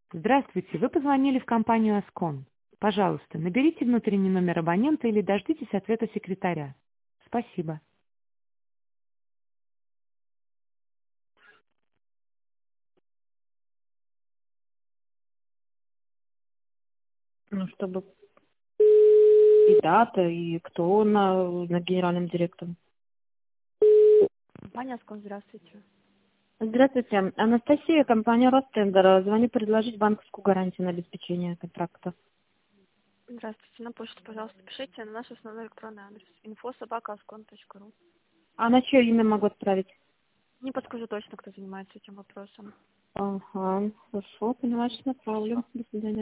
Здравствуйте, вы позвонили в компанию «Аскон». Пожалуйста, наберите внутренний номер абонента или дождитесь ответа секретаря. Спасибо. Ну, чтобы и дата, и кто на генеральном директоре. Компания «Аскон», здравствуйте. Здравствуйте. Анастасия, компания Ростендер. Звоню предложить банковскую гарантию на обеспечение контракта. Здравствуйте. На почту, пожалуйста, пишите на наш основной электронный адрес info@askon.ru. А на чье имя могу отправить? Не подскажу точно, кто занимается этим вопросом. Ага, хорошо, поняла, что направлю. До свидания.